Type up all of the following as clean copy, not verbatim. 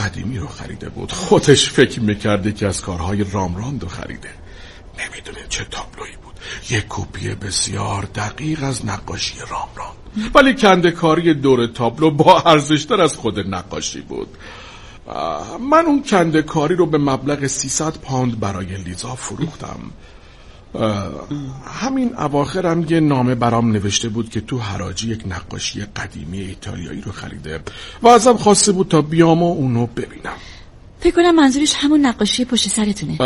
قدیمی رو خریده بود. خودش فکر میکرده که از کارهای رامراند رو خریده. نمیدونه چه تابلویی بود. یک کپی بسیار دقیق از نقاشی رامراند، ولی کنده‌کاری دور تابلو با ارزش‌تر از خود نقاشی بود. من اون کنده‌کاری رو به مبلغ 300 پوند برای لیزا فروختم. همین اواخرم یه نامه برام نوشته بود که تو حراجی یک نقاشی قدیمی ایتالیایی رو خریده و ازم خواسته بود تا بیام و اونو ببینم. فکر کنم منظورش همون نقاشی پشت سرتونه.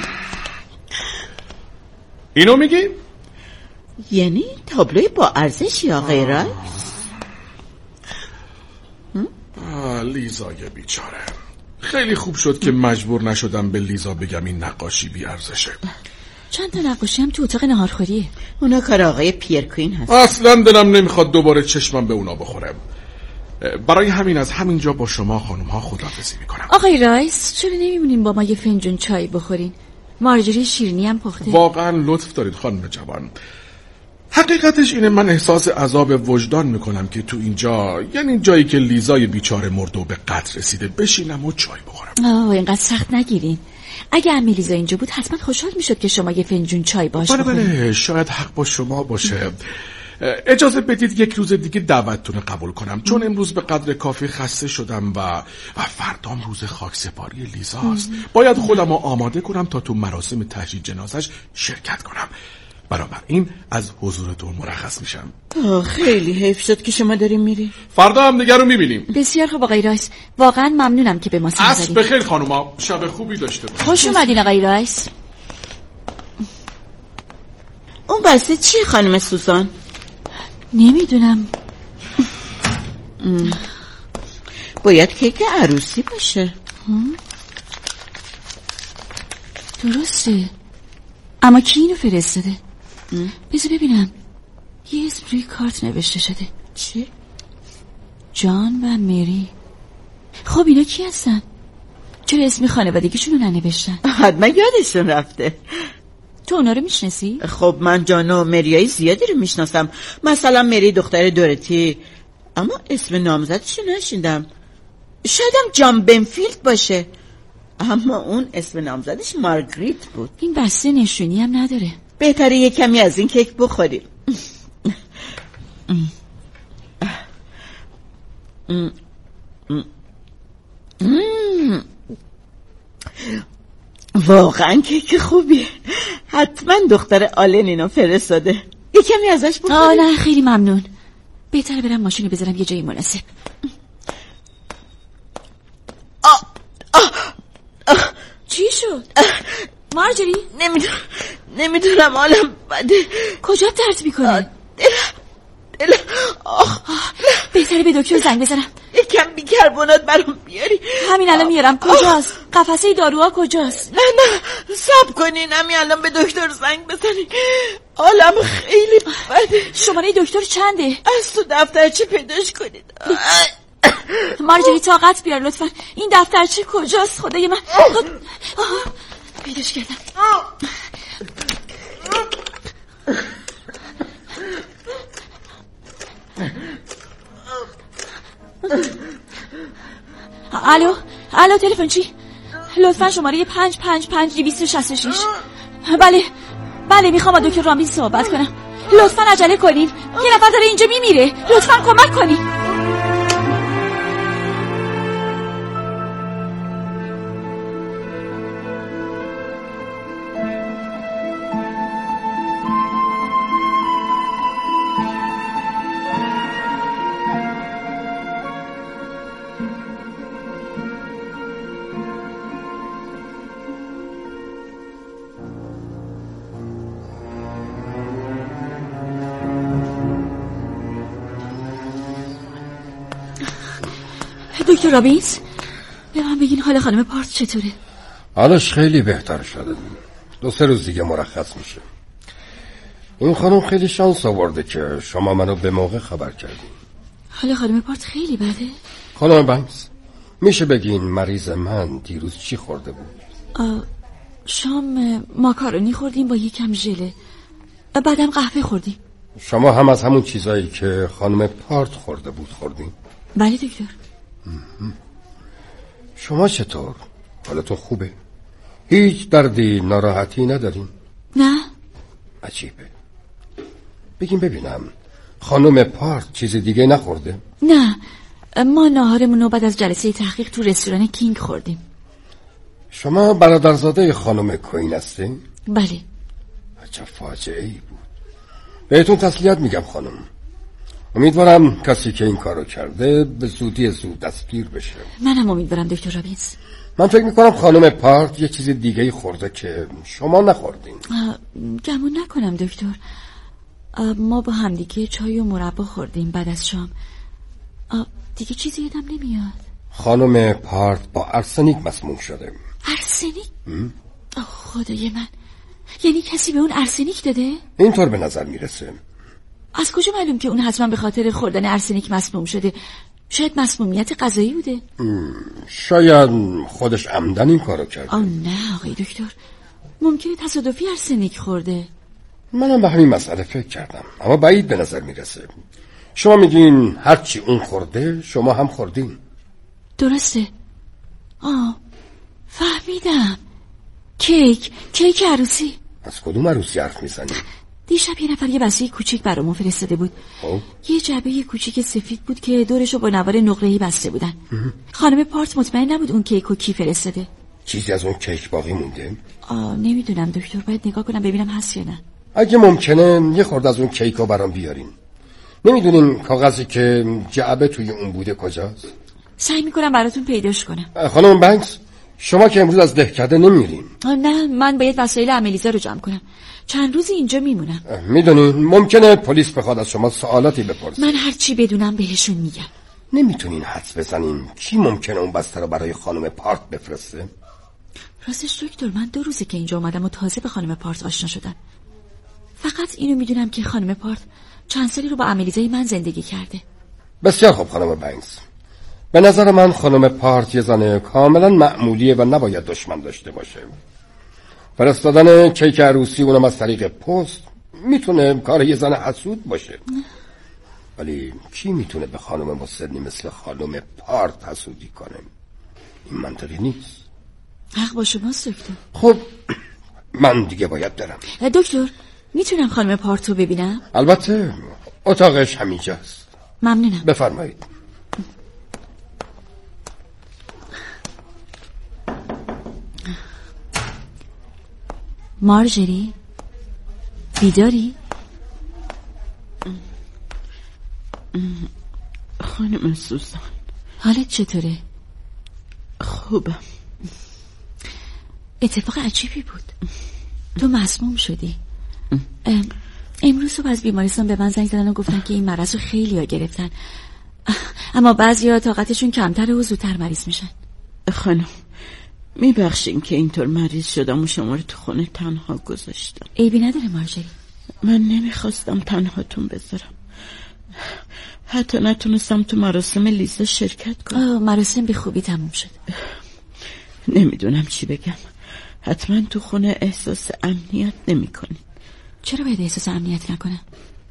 اینو میگی؟ یعنی تابلوی با ارزش یا غیره؟ لیزای بیچاره. خیلی خوب شد که مجبور نشدم به لیزا بگم این نقاشی بی ارزشه. چند تا نقاشی هم تو اتاق نهارخوریه. اونا کار آقای پیر کوین هست. اصلا دلم نمیخواد دوباره چشمم به اونا بخورم. برای همین از همینجا با شما خانم ها خداحافظی میکنم. آقای رایس چرا نمیمونین با ما یه فنجون چای بخورین؟ مارجری شیرینی هم پخته. واقعا لطف دارید خانم جوان. حقیقتش اینه من احساس عذاب وجدان میکنم که تو اینجا، یعنی جایی که لیزای بیچاره مرده و به قتل رسیده، بشینم و چای بخورم. اینقدر سخت نگیرین. اگه عمه لیزا اینجا بود حتما خوشحال میشد که شما یه فنجون چای باش بخورین. بله شاید حق با شما باشه. اجازه بدید یک روز دیگه دعوتتون قبول کنم، چون امروز به قدر کافی خسته شدم و فردام روز خاکسپاری لیزاست. باید خودم رو آماده کنم تا تو مراسم تجهیز جنازش شرکت کنم. بنابراین از حضورتون مرخص میشم. خیلی حیف شد که شما داریم میری. فردا هم دیگه رو میبینیم. بسیار خوب آقای رایس، واقعا ممنونم که به ما سر زدید. بخیر خانوما، شب خوبی داشته باشید. خوش اومدین آقای رایس. اون بسته چیه خانم سوزان؟ نمیدونم. باید کیک عروسی باشه. درسته، اما کی اینو فرستاده؟ بذار ببینم. یه اسم روی کارت نوشته شده. چی؟ جان و مری. خب اینا کی هستن؟ چرا اسم خانوادگیشون رو ننوشتن؟ حتما یادشون رفته. تو اونا رو میشناسی؟ خب من جان و مریای زیادی رو میشناسم. مثلا مری دختر دورتی، اما اسم نامزدشو نشیندم. شایدم جان بنفیلد باشه، اما اون اسم نامزدش مارگریت بود. این بسته نشونی هم نداره. بهتره یه کمی از این کیک بخوریم. واقعا کیک خوبیه. حتما دختر آلن اینو فرستاده. یه کمی ازش بخوریم. نه خیلی ممنون. بهتره برم ماشینو بذارم یه جایی مناسب. چی شد؟ مارجری؟ نمیدونم حالم بده. کجا درد میکنه؟ دل بهتره به دکتر زنگ بزنم. یکم بیکربونات برام بیاری. همین الان میارم. کجاست؟ قفسه داروها کجاست؟ نه صبر کنین، همین الان به دکتر زنگ بزنین. حالم خیلی بده. شماره دکتر چنده؟ از تو دفترچه پیداش کنید. مارجری طاقت بیار لطفا. این دفترچه کجاست خدای من؟ پیداش کردم. الو تلفن چی؟ لطفا شماره 555-266. بله میخوام با دکتر رامین صحبت کنم. لطفا عجله کنین، یه نفر داره اینجا میمیره. لطفا کمک کنین. دکتر رابینز، به من بگین حال خانم پارت چطوره؟ حالش خیلی بهتر شده. 2-3 روز دیگه مرخص میشه. این خانم خیلی شانس آورده که شما منو به موقع خبر کردین. حال خانم پارت خیلی بده؟ خانم بنکس، میشه بگین مریض من دیروز چی خورده بود؟ شام ماکارونی خوردیم با یکم ژله، بعدم قهوه خوردیم. شما هم از همون چیزایی که خانم پارت خورده بود خوردین؟ بله دکتر. شما چطور؟ حالتون خوبه؟ هیچ دردی ناراحتی ندارین؟ نه. عجیبه. بگیم ببینم خانم پارت چیز دیگه نخورده؟ نه، ما ناهارمون رو بعد از جلسه تحقیق تو رستوران کینگ خوردیم. شما برادرزاده خانم کوین هستین؟ بله. عجب فاجعه ای بود. بهتون تسلیت میگم خانم. امیدوارم کسی که این کارو کرده به زودی زود دستگیر بشه. منم امیدوارم دکتر رابینز. من فکر میکنم خانم پارت یه چیز دیگه خورده که شما نخوردین. گمون نکنم دکتر. ما با همدیگه چای و مربا خوردیم بعد از شام. دیگه چیزی یادم نمیاد. خانم پارت با ارسنیک مسموم شده. ارسنیک؟ خدای من، یعنی کسی به اون ارسنیک داده؟ اینطور به نظر میرسه. از کجا معلوم که اون حتما به خاطر خوردن ارسنیک مسموم شده؟ شاید مسمومیت غذایی بوده. شاید خودش عمدن این کارو کرده. نه آقای دکتر، ممکنه تصادفی ارسنیک خورده. منم به همین مسئله فکر کردم، اما بعید به نظر میرسه. شما میگین هرچی اون خورده شما هم خوردین. درسته. فهمیدم. کیک عروسی. از کدوم عروسی حرف میزنی؟ دیشب یه نفر یه بسته کوچیک برامون فرستاده بود. یه جعبه کوچیک سفید بود که دورشو با نوار نقره‌ای بسته بودن. خانم پارت مطمئن نبود اون کیکو کی فرستاده. چیزی از اون کیک باقی مونده؟ نمیدونم دکتر، باید نگاه کنم ببینم هست یا نه. اگه ممکنه یه خورده از اون کیکو برام بیارین. نمیدونین کاغذی که جعبه توی اون بوده کجاست؟ سعی میکنم براتون پیداش کنم. خانم بنکس، شما که امروز از دهکده نمیرین؟ نه، من باید وسایل عملیزا رو جمع کنم. چند روزی اینجا میمونم. میدونین ممکنه پلیس بخواد از شما سوالاتی بپرسه. من هر چی بدونم بهشون میگم. نمیتونین حدس بزنین کی ممکنه اون بسته رو برای خانم پارت بفرسته؟ راستش دکتر، من 2 روزه که اینجا اومدم و تازه به خانم پارت آشنا شدم. فقط اینو میدونم که خانم پارت چند سالی رو با عملیزای من زندگی کرده. بسیار خوب خانم بنکس. به نظر من خانم پارت یه زن کاملا معمولیه و نباید دشمن داشته باشه. فرستادن کیک عروسی اونم از طریق پست میتونه کار یه زن حسود باشه. ولی کی میتونه به خانم مسنی مثل خانم پارت حسودی کنه؟ این منطقی نیست. حق با شماست دکتر. خب من دیگه باید برم. دکتر، میتونم خانم پارت رو ببینم؟ البته، اتاقش همینجاست. ممنونم. بفرمایید. مارجری، بیداری؟ خانم سوزان، حالت چطوره؟ خوبم. اتفاق عجیبی بود. تو مسموم شدی. امروز صبح از بیمارستان به من زنگ زدن و گفتن که این مرض رو خیلی‌ها گرفتن، اما بعضی‌ها طاقتشون کمتره و زودتر مریض میشن. خانم میبخشین که اینطور مریض شدم و شما رو تو خونه تنها گذاشتم. عیبی نداره مارجری. من نمیخواستم تنهاتون بذارم. حتی نتونستم تو مراسم لیزا شرکت کنم. مراسم به خوبی تموم شد. نمیدونم چی بگم. حتما تو خونه احساس امنیت نمی کنی. چرا باید احساس امنیت نکنم؟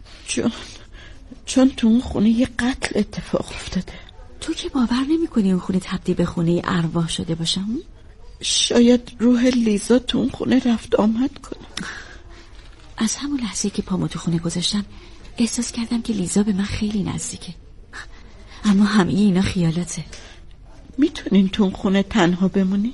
چون تو اون خونه یه قتل اتفاق افتاده. تو که باور نمی کنی اون خونه تبدیل به خونه ارواح شده باشه؟ شاید روح لیزا تو اون خونه رفت آمد کنه. از همون لحظه که پامو تو خونه گذاشتم احساس کردم که لیزا به من خیلی نزدیکه، اما همه اینا خیالاته. میتونین تو اون خونه تنها بمونی؟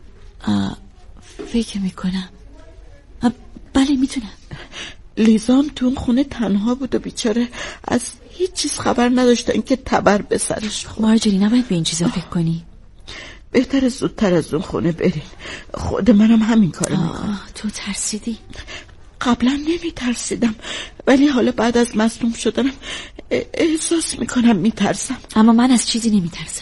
فکر میکنم. بله میتونم. لیزا هم تو اون خونه تنها بود و بیچاره از هیچ چیز خبر نداشته، اینکه تبر به سرش خورد. مارجری نباید به این چیزا فکر کنی. بهتره زودتر از اون خونه برین. خود منم همین کارو میکنم. تو ترسیدی؟ قبلا نمی ترسیدم، ولی حالا بعد از مصدوم شدنم احساس میکنم میترسم. اما من از چیزی نمیترسم.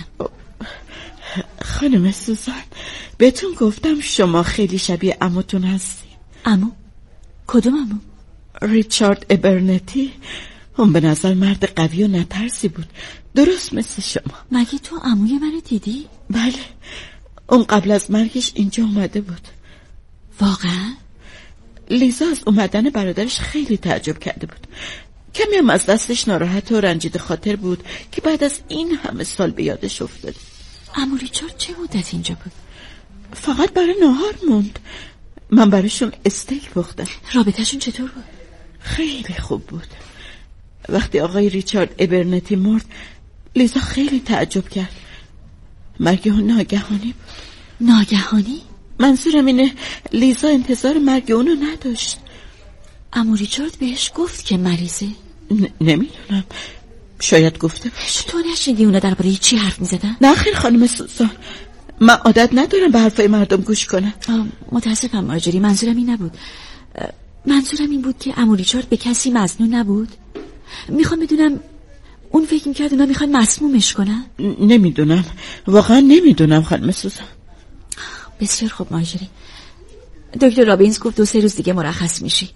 خانم سوزان، بهتون گفتم شما خیلی شبیه عموتون هستی. عمو؟ کدوم عمو؟ ریچارد ابرنتی. اون به نظر مرد قوی و نترسی بود، درست مثل شما. مگه تو عموی منو دیدی؟ بله، اون قبل از مرگش اینجا اومده بود. واقعا؟ لیزا از اومدن برادرش خیلی تعجب کرده بود. کمی هم از دستش ناراحت و رنجیده خاطر بود که بعد از این همه سال به یادش افتاد. عمو ریچارد چه مدت اینجا بود؟ فقط برای نهار موند. من براشون استیک پختم. رابطهشون چطور بود؟ خیلی خوب بود. وقتی آقای ریچارد ابرنتی مرد لیزا خیلی تعجب کرد. مرگ اون ناگهانی بود. ناگهانی؟ منظورم اینه لیزا انتظار مرگ اونو نداشت. عمو ریچارد بهش گفت که مریضه؟ نمیدونم، شاید گفته باشه. تو نشنیدی اونا درباره چی حرف میزدن؟ نه خیر خانم سوزان، من عادت ندارم به حرفای مردم گوش کنم. متاسفم مارجری، منظورم این نبود. منظورم این بود که عمو ریچارد به کسی مظنون نبود. میخوام بدونم اون فکر میکرد اونا میخوان مسمومش کنن؟ نمیدونم، واقعا نمیدونم خانم سوزان. بسیار خوب مارجری، دکتر رابینز گفت 2-3 روز دیگه مرخص میشی.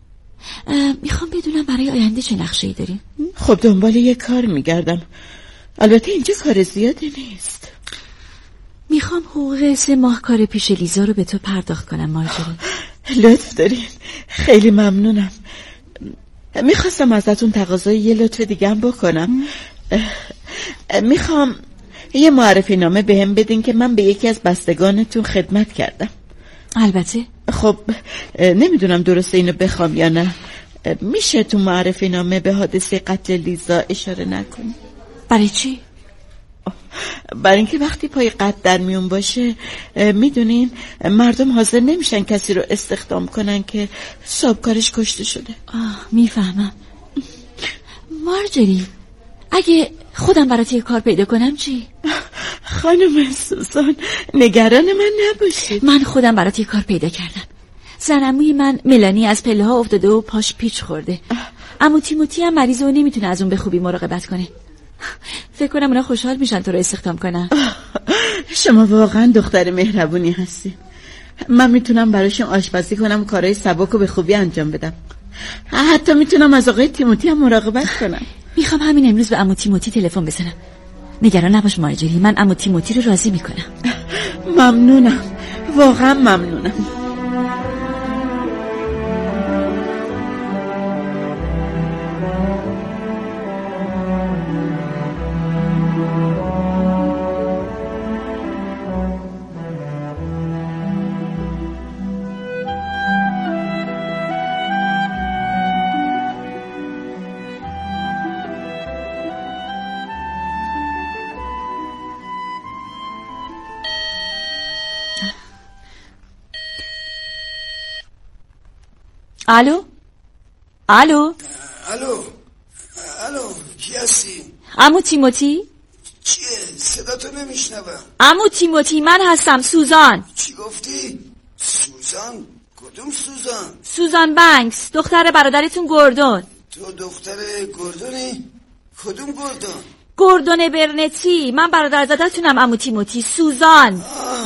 میخوام بدونم برای آینده چه نقشه‌ای داری؟ خب دنبال یه کار میگردم، البته اینجا کار زیادی نیست. میخوام حقوق 3 ماه کار پیش لیزا رو به تو پرداخت کنم مارجری. لطف دارین، خیلی ممنونم. میخواستم ازتون تقاضای یه لطف دیگه هم بکنم. میخوام یه معرفی نامه بهم بدین که من به یکی از بستگانتون خدمت کردم. البته. خب نمیدونم درسته اینو بخوام یا نه. میشه تو معرفی نامه به حادثه قتل لیزا اشاره نکنی؟ برای چی؟ برای اینکه وقتی پای قتل در میون باشه میدونین مردم حاضر نمیشن کسی رو استخدام کنن که صاحبکارش کشته شده. میفهمم. مارجری، اگه خودم برات یه کار پیدا کنم چی؟ خانم سوزان نگران من نباشید، من خودم برات یه کار پیدا کردم. زنموی من ملانی از پله ها افتاده و پاش پیچ خورده. عمو تیموتی هم مریضه و نمیتونه از اون به خوبی مراقبت کنه. فکر کنم اونا خوشحال میشن تو رو استخدام کنن. شما واقعا دختر مهربونی هستی. من میتونم براشون آشپزی کنم، کارهای سبک رو به خوبی انجام بدم. حتی میتونم از آقای تیموتی هم مراقبت کنم. میخوام همین امروز به عمو تیموتی تلفن بزنم. نگران نباش مارجری، من عمو تیموتی رو راضی میکنم. ممنونم، واقعا ممنونم. الو الو الو الو، کی هستی؟ عمو تیموتی؟ چیه؟ صدا تو نمیشنوم. عمو تیموتی، من هستم، سوزان. چی گفتی؟ سوزان؟ کدوم سوزان؟ سوزان بنکس، دختر برادرتون گوردون. تو دختر گوردونی؟ کدوم گوردون؟ گوردون برنتی، من برادرزادتونم عمو تیموتی. سوزان.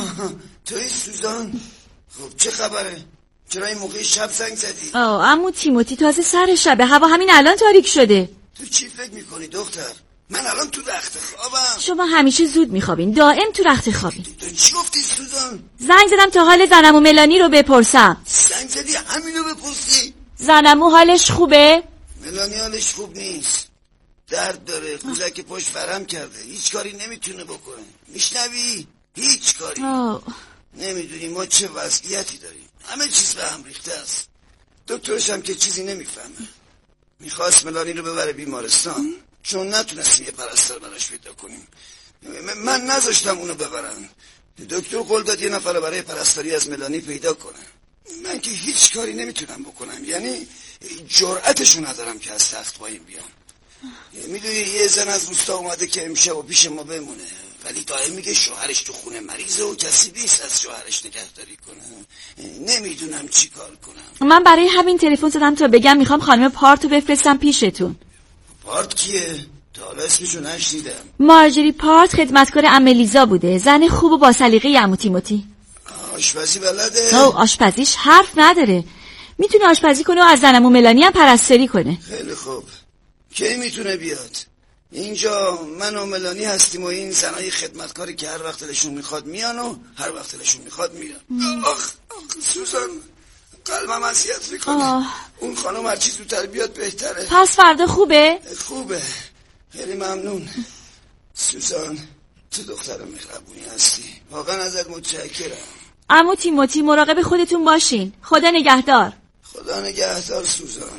توی سوزان؟ خب چه خبره؟ چرا این موقع شب زنگ زدی؟ عمو تیموتی تازه سر شبه، هوا همین الان تاریک شده. تو چی فکر میکنی دختر؟ من الان تو رخت خوابم. شما همیشه زود میخوابین، دائم تو رخت خوابین. تو چی گفتی سوزان؟ زنگ زدم تا حال زنمو ملانی رو بپرسم. زنگ زدی همینو بپرسی؟ زنمو حالش خوبه؟ ملانی حالش خوب نیست، درد داره، قوزک پشت ورم کرده، هیچ کاری نمیتونه بکنه. میشنوی؟ هیچ کاری. نمیدونی ما چه وضعیتی داریم، همه چیز به هم ریخته است. دکترش هم که چیزی نمیفهمه. میخواست ملانی رو ببره بیمارستان چون نتونستیم یه پرستار براش پیدا کنیم. من نذاشتم اونو ببرن. دکتر قول داد یه نفر برای پرستاری از ملانی پیدا کنه. من که هیچ کاری نمیتونم بکنم، یعنی جرأتشو ندارم که از تخت پایین بیام. میدونی یه زن از روستا اومده که امشب و پیش ما بمونه، ولی دائم میگه شوهرش تو خونه مریضه و کسی نیست از شوهرش نگهداری کنه. نمیدونم چی کار کنم. من برای همین تلفن زدم تا بگم میخوام خانم پارتو بفرستم پیشتون. پارت کیه؟ تا حالا اسمشو نشنیدم. مارجری پارت خدمتکار عمه لیزا بوده، زن خوب و با سلیقه عمو تیموتی. آشپزی بلده؟ آشپزیش حرف نداره، میتونه آشپزی کنه و از زنمو ملانی هم پرستاری کنه. خیلی خوب، کی میتونه بیاد؟ اینجا من و ملانی هستیم و این زنای خدمتکاری که هر وقت دلشون میخواد میان و هر وقت دلشون میخواد میرن. آخ سوزان، قلبم اذیت میکنه. اون خانم هر چی زودتر بیاد بهتره. پس فردا خوبه؟ خوبه، خیلی ممنون. سوزان تو دختر مهربونی هستی، واقعا ازت متشکرم. عمو تیموتی مراقب خودتون باشین. خدا نگهدار. خدا نگهدار سوزان.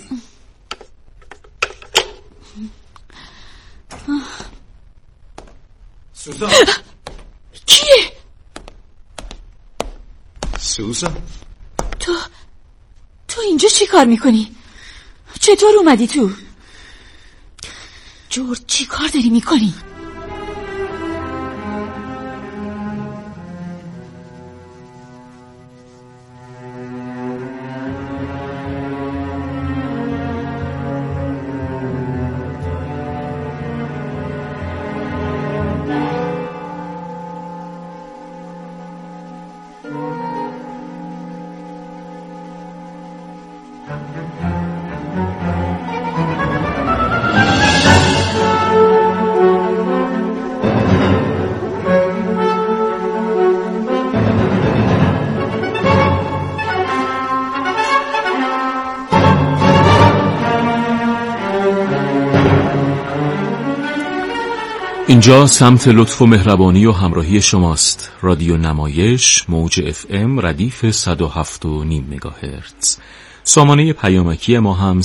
سوزان کیه؟ سوزان تو اینجا چی کار میکنی؟ چطور اومدی تو؟ جورج چی کار داری میکنی؟ اینجا سمت لطف و مهربانی و همراهی شماست. رادیو نمایش موج FM ردیف 107.5 مگاهرتز. سامانه پیامکی ما هم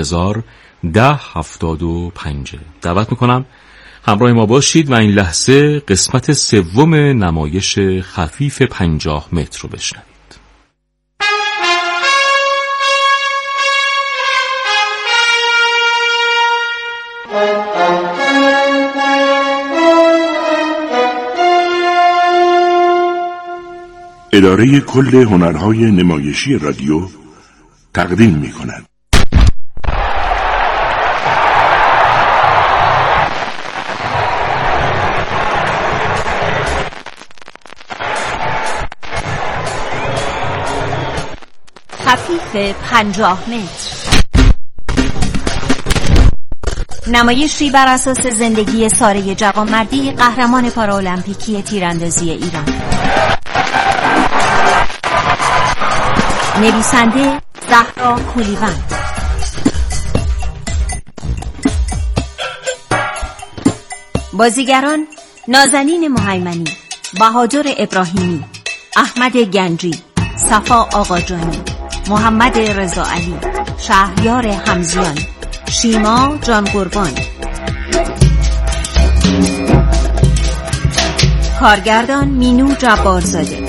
30,010.75. دعوت میکنم همراه ما باشید و این لحظه قسمت سوم نمایش خفیف 50 متر رو بشنوید. اداره کل هنرهای نمایشی رادیو تقدیم می‌کند. خفیف 50 متر، نمایشی بر اساس زندگی ساره جوانمردی، قهرمان پارالمپیکی تیراندازی ایران. نویسنده زهرا کولیوند. بازیگران: نازنین مهیمنی، بهادر ابراهیمی، احمد گنجی، صفا آقاجانی، محمد رضاعلی، شهریار حمزیان، شیما جان قربان. کارگردان: مینو جبارزاده.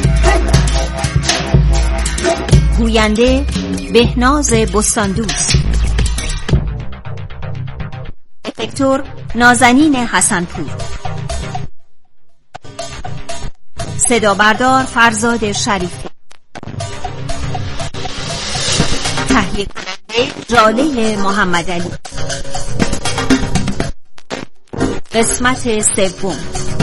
گوینده: بهناز بستاندوست. افکتور: نازنین حسنپور. صدا بردار: فرزاد شریفی. تهیه کننده: جاله محمدعلی. قسمت سوم.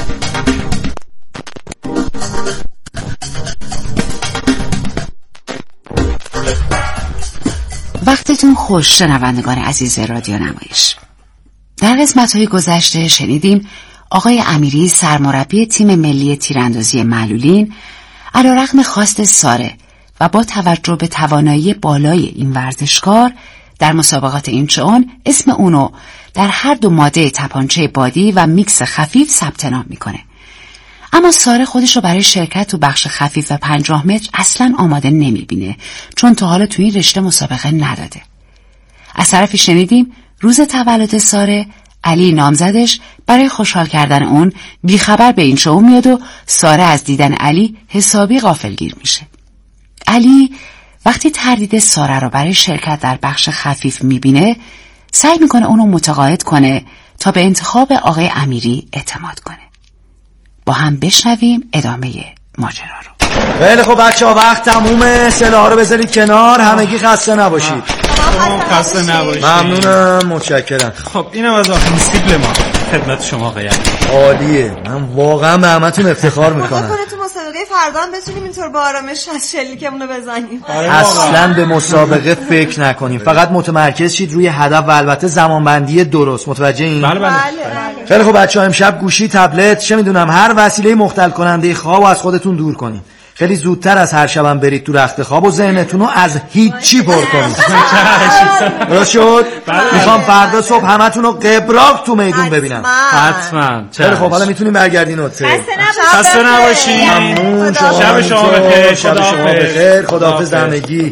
وقتتون خوش شنوندگان عزیز رادیو نمایش. در قسمت‌های گذشته شنیدیم آقای امیری، سرمربی تیم ملی تیراندازی معلولین، علیرغم خواست ساره و با توجه به توانایی بالای این ورزشکار در مسابقات اینچون اسم اونو در هر دو ماده تپانچه بادی و میکس خفیف ثبت نام میکنه. اما ساره خودش رو برای شرکت تو بخش خفیف و 50 متر اصلاً آماده نمیبینه، چون تا حالا تو این رشته مسابقه نداده. از طرفی شنیدیم روز تولد ساره، علی نامزدش برای خوشحال کردن اون بیخبر به این شو میاد و ساره از دیدن علی حسابی غافلگیر میشه. علی وقتی تردید ساره رو برای شرکت در بخش خفیف میبینه، سعی میکنه اونو متقاعد کنه تا به انتخاب آقای امیری اعتماد کنه. با هم بشنویم ادامه ماجرا رو. خیلی خب بچه‌ها، وقت تمومه. سلاح‌ها رو بذارید کنار. همگی خسته نباشید. خسته نباشید. ممنونم، متشکرم. خب اینم از آخرین سیبل ما خدمت شما آقای عالیه. من واقعا به همتون افتخار میکنم. تو مسابقه فردا هم بتونیم اینطور با آرامش از شلیکمون رو بزنیم. اصلا به مسابقه فکر نکنیم، فقط متمرکز شید روی هدف و البته زمانبندی درست. متوجه این؟ بله. خیلی خب بچه‌ها، امشب گوشی، تبلت، چه میدونم هر وسیله مختل کننده خواب از خودتون دور کنید. خیلی زودتر از هر شبم برید تو رخت خواب و ذهنتون رو از هیچی پر کنید. درست شد؟ میخوام فردا صبح همتون رو قبراق تو میدون ببینم. حتما. خیلی خب حالا میتونیم برگردین هتل. خسته نباشید. شب شما بخیر. شب شما بخیر. خداحافظ همگی.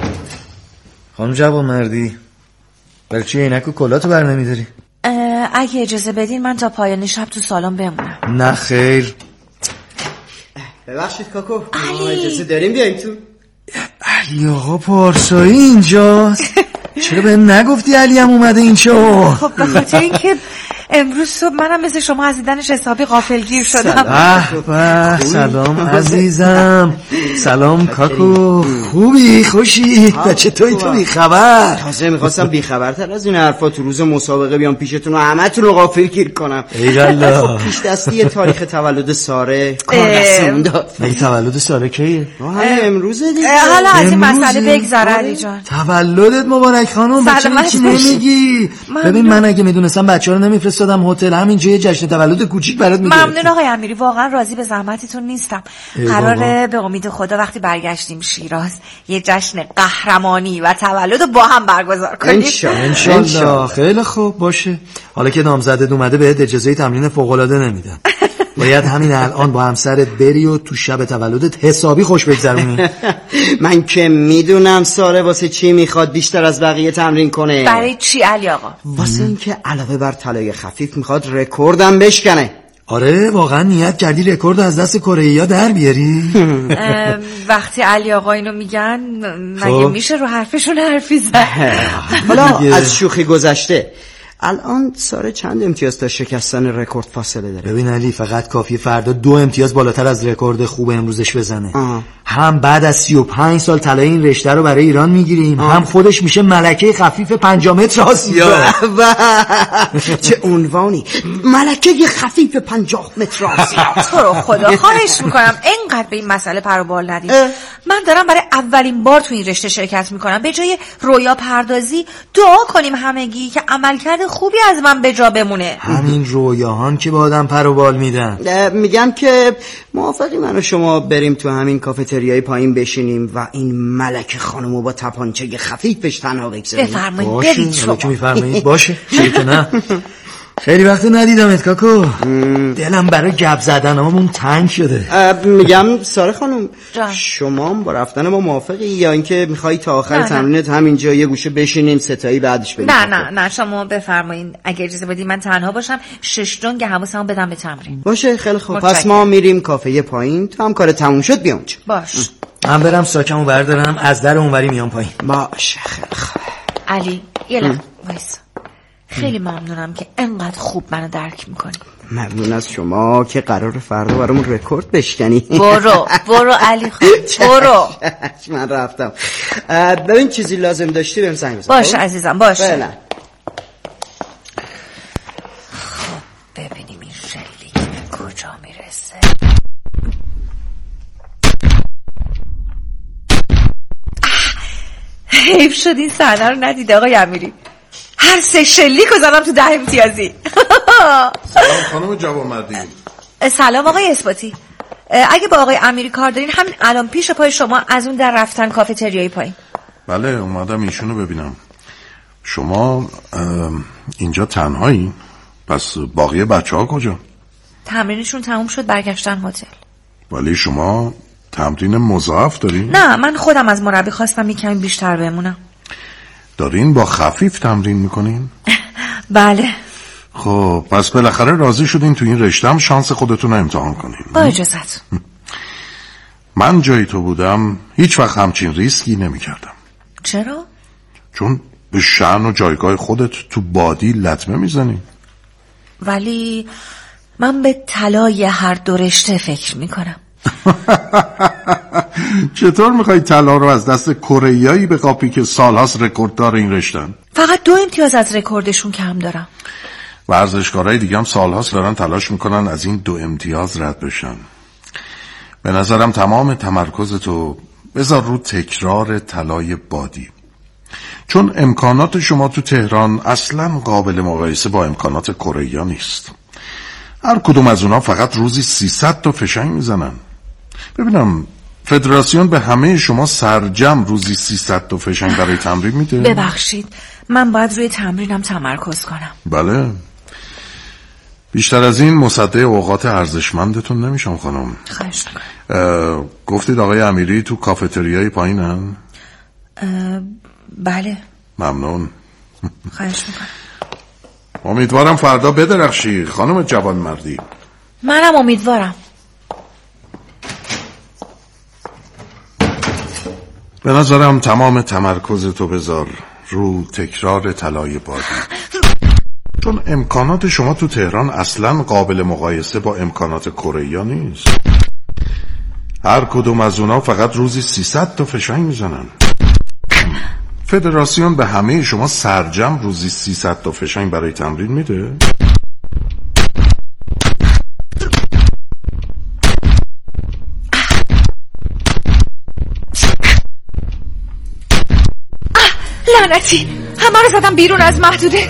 خانم جوانمردی برای چی عینک و کلاتو بر نمیداری؟ اگه اجازه بدین من تا پایان شب تو سالن بمونم. نه خیر. ببخشید کاکو ما اجازه داریم بیایم تو؟ علی آقا پارسایی اینجاست. چرا به نگفتی علی هم اومده اینجا؟ خب به خاطر اینکه امروز صبح منم مثل شما از دیدنش حسابی غافلگیر شدم. سلام عزیزم. سلام کاکو. خوبی؟ خوشی؟ چطوری تو بی خبر؟ تازه میخواستم بی خبرتر از این حرفا تو روز مسابقه بیام پیشتون و همتون رو غافلگیر کنم. ایوالله. پیش دستی تاریخ تولد ساره کار دستمون داد. مگه تولد ساره کیه؟ امروزه دیگه. حالا از این مسئله بگذار علی جان. تولدت مبارک خانم. بچه نمیگی؟ ببین من اگه میدونستم بچه‌ها رو نمیفرستادم هتل، همینجا یه جشن تولد کوچیک برات میگرفتم. ممنون آقای امیری، واقعا راضی به زحمتتون نیستم. قراره به امید خدا وقتی برگشتیم شیراز یه جشن قهرمانی و تولد رو با هم برگزار کنیم. انشالله. خیلی خوب باشه. حالا که نامزدت اومده بهت اجازه تمرین فوق‌العاده نمیدن. باید همین الان با همسرت بری و تو شب تولدت حسابی خوش بگذرونی. من که میدونم ساره واسه چی میخواد بیشتر از بقیه تمرین کنه. برای چی علی آقا؟ واسه اینکه علاوه بر طلای خفیف میخواد رکوردم بشکنه. آره واقعا نیت کردی رکورد از دست کره‌ای‌ها در بیاری؟ وقتی علی آقا اینو میگن مگه میشه رو حرفشون حرفی زد؟ حالا از شوخی گذشته، الان ساره چند امتیاز تا شکستن رکورد فاصله داره؟ ببین علی فقط کافیه فردا 2 امتیاز بالاتر از رکورد خوب امروزش بزنه. هم بعد از 35 سال طلای این رشته رو برای ایران میگیریم، هم خودش میشه ملکه خفیف 5 متر آسیا. چه عنوانی، ملکه خفیف 50 متر آسیا. تو رو خدا خواهش میکنم اینقدر به این مسئله پر و بال ندید. من دارم برای اولین بار تو این رشته شرکت میکنم. به جای رویا پردازی دعا کنیم همگی که عملکرد خوبی از من به جا بمونه. همین رویاهان که به آدم پر و بال میدن. میگم که موافقی من و شما بریم تو همین کافتریای پایین بشینیم و این ملکه خانمو با تپانچه خفیفش تنها بگذاریم؟ بفرمایید برید شما. میفرمایید باشه. چرا که نه. خیلی وقت ندیدمت کاکو. دلم برای گپ زدنامون تنگ شده. میگم ساره خانم شما با رفتن ما موافقی یا اینکه میخوایی تا آخر تمرینت همینجا یه گوشه بشینین ستایی بعدش بریم؟ نه شما بفرمایید. اگه اجازه بدید من تنها باشم 6 جنگ حواسمو بدم به تمرین. باشه خیلی خوب. پس ما میریم کافه پایین تا هم کار تموم شد بیام. باش. من برم ساکمو بردارم از در اونوری میام پایین. باشه خیلی خوب. علی یه لحظه وایس. خیلی ممنونم که انقدر خوب منو درک میکنی. ممنون از شما که قرار فردا برامون رکورد بشکنی. برو علی خود برو. من رفتم. ببین چیزی لازم داشتی بهم زنگ بزن. باشه عزیزم باشه. فعلا. خب ببینیم این شلیک به کجا میرسه. حیف شد این صحنه رو ندیده آقای امیری. هر 3 شلیک رو زدم تو 10 امتیازی. سلام خانم جوانمردی. سلام آقای اثباتی. اگه با آقای امیری کار دارین همین الان پیش پای شما از اون در رفتن کافتریای پایین. بله اومدم ایشونو ببینم. شما اینجا تنهایی؟ پس باقی بچه‌ها کجا؟ تمرینشون تموم شد برگشتن هتل. ولی شما تمرین مضاعف دارین؟ نه من خودم از مربی خواستم یک کمی بیشتر بمونم. دارین با خفیف تمرین میکنین؟ بله. خب پس بالاخره راضی شدین تو این رشته هم شانس خودتون رو امتحان کنین. با اجازت. من جای تو بودم هیچ وقت همچین ریسکی نمی کردم. چرا؟ چون به شأن و جایگاه خودت تو بادی لطمه میزنی. ولی من به طلای هر 2 رشته فکر میکنم. چطور میخوای طلا رو از دست کره‌ایایی بقاپی که سالهاست رکورددار این رشتن؟ فقط 2 امتیاز از رکوردشون کم دارم. ورزشکارای دیگه هم سالهاست دارن تلاش میکنن از این 2 امتیاز رد بشن. به نظرم تمام تمرکزتو بذار رو تکرار طلای بادی، چون امکانات شما تو تهران اصلا قابل مقایسه با امکانات کره‌ای‌ها نیست. هر کدوم از اونا فقط روزی 300 تا فشنگ میزنن. ببینم فدراسیون به همه شما سرجم روزی 300 تا فشنگ برای تمرین میده؟ ببخشید من باید روی تمرینم تمرکز کنم. بله، بیشتر از این مصدق اوقات ارزشمندتون نمیشم خانم. خواهش میکنم. گفتید آقای امیری تو کافتریای پایینن؟ بله. ممنون. خواهش میکنم. امیدوارم فردا بدرخشی خانم جوانمردی. منم امیدوارم. به نظرم تمام تمرکز تو بذار رو تکرار طلای بادی، چون امکانات شما تو تهران اصلا قابل مقایسه با امکانات کره نیست. هر کدوم از اونا فقط روزی 300 تا فشنگ میزنن. فدراسیون به همه شما سرجم روزی 300 تا فشنگ برای تمرین میده؟ لعنتی همه رو زدم بیرون از محدوده.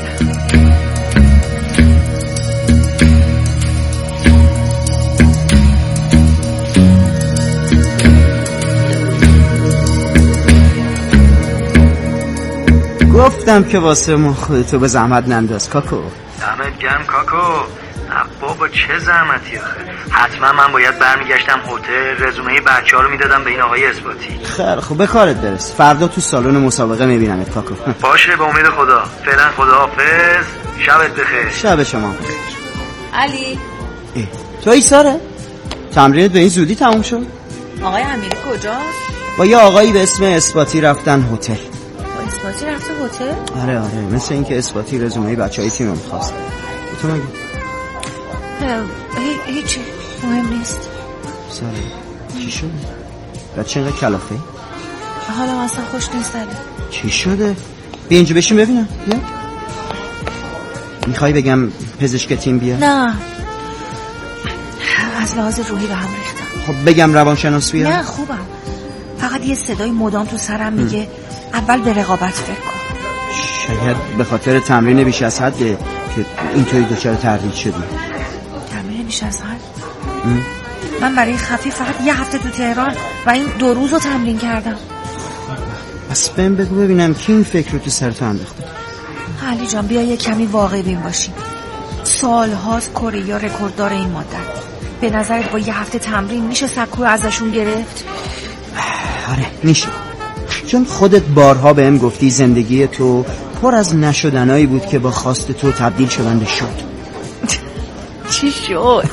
گفتم که واسه ما خودتو به زحمت ننداز کاکو. دمت گرم کاکو. بابا چه زحمتی آخه. حتما من باید برمیگشتم هتل رزومه بچه‌ها رو میدادم به این آقای اثباتی. خیلی خوب، به کارت برس. فردا تو سالن مسابقه میبینمت کاکو. باشه به امید خدا. فعلا خداحافظ. شبت بخیر. شب شما بخیر. علی تویی ساره؟ تمرینت به این زودی تموم شد؟ آقای امیری کجاست؟ با یه آقایی به اسم اثباتی رفتن هتل. اثباتی رفته هتل؟ آره مثل اینکه اثباتی رزومه بچهای تیمم خواست. تو مگه؟ هیچی مهم نیست. ساره چی شده؟ بچه اینقدر کلافه؟ حالا اصلا خوش نیست. چی شده؟ بیا اینجا بشین ببینم. بیا. میخوای بگم پزشک تیم بیا؟ نه از لحاظ روحی به هم ریختم. خب بگم روانشناس بیا؟ نه خوبم، فقط یه صدای مدام تو سرم میگه اول به رقابت فکر کن. شاید به خاطر تمرین بیش از حده که اینطوری دچار تردید شدی. تمرین بیش از حد؟ من برای خفیف فقط یه هفته تو تهران و این 2 روز رو تمرین کردم. بس بهم بگو ببینم کی این فکر رو تو سرت انداخته. علی جان بیا یه کمی واقعی بین باشیم. سالهاست کره رکورددار این مدت. به نظرت با یه هفته تمرین میشه سکو ازشون گرفت؟ آره میشه، چون خودت بارها بهم گفتی زندگی تو پر از نشدنایی بود که با خواست تو تبدیل شدن به شد. چی شد؟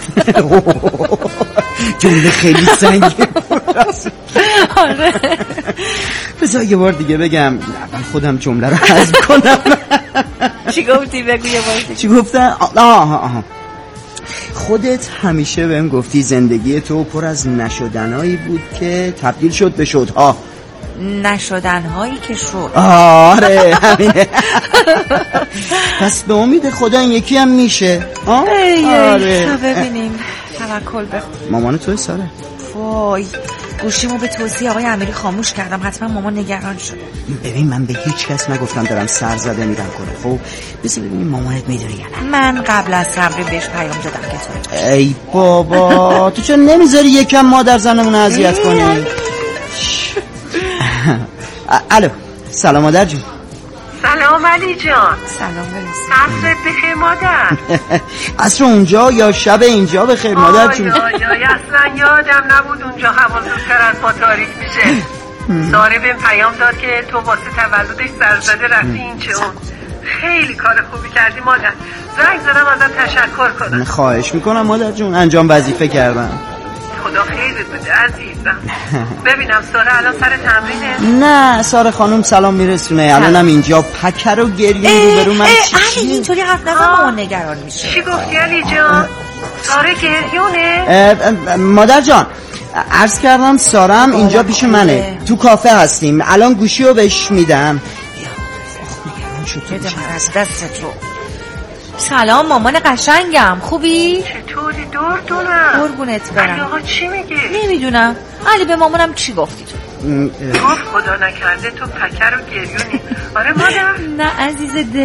جمله خیلی سنگین. آره بذار یه بار دیگه بگم. اول خودم جمله رو حذف کنم. چی گفتی؟ بگو یه بار دیگه. چی گفتم؟ آها. خودت همیشه بهم گفتی زندگی تو پر از نشدنایی بود که تبدیل شد به شدها. نشدنهایی که شد. آره همینه. پس به امید خدا این یکی هم میشه. آره تا ببینیم. توکل به مامان توی ساره. وای گوشیمو به توصیه آقای امیری خاموش کردم، حتما مامان نگران شده. ببین من به هیچ کس نگفتم دارم سر زده میرم کنه. خب بذار ببینیم مامانت میدونه یا نه. من قبل از صبری بهش پیام دادم که تو. ای بابا تو چرا نمیذاری یکم مادر زنمون رو اذیت کنی؟ الو سلام مادر جون. سلام علی جان. سلام عصرت بخیر مادر. عصر اونجا یا شب اینجا بخیر مادر جون. اصلا یادم نبود اونجا هوا زودتر از ما تاریک میشه. ساره بهم پیام داد که تو واسه تولدش سرزده رفتی این چه اون. خیلی کار خوبی کردی مادر. زنگ زدم ازت تشکر کنم. خواهش میکنم مادر جون، انجام وظیفه کردم. خدا خیرت بده عزیزم. ببینم ساره الان سر تمرینه؟ نه ساره خانم سلام میرسونه. الانم اینجا پکر و گریه رو برو من علی اینطوری حرف نزن مامان نگران میشه. چی گفتی علی جان؟ ساره گریونه؟ مادر جان عرض کردم سارم اینجا پیش منه، تو کافه هستیم، الان گوشی رو بهش میدم. نگران شد. بده من از دستت رو. سلام مامان قشنگم، خوبی؟ چطوری دورتونم؟ قربونت برم. علی آقا چی میگه؟ نمیدونم. علی به مامانم چی گفتی تو؟ گفت خدا نکرده تو پکر و گریونی. آره مادر؟ نه عزیز دل